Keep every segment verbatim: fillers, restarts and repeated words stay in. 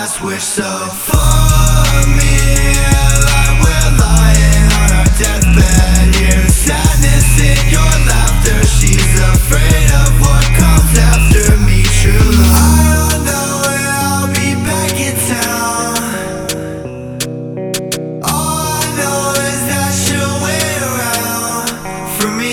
last wish. So fuck me, like we're lying on our deathbed. Hear sadness in your laughter. She's afraid of what comes after me. True love, I don't know when I'll be back in town. All I know is that she'll wait around for me.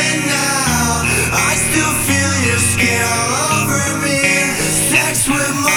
With my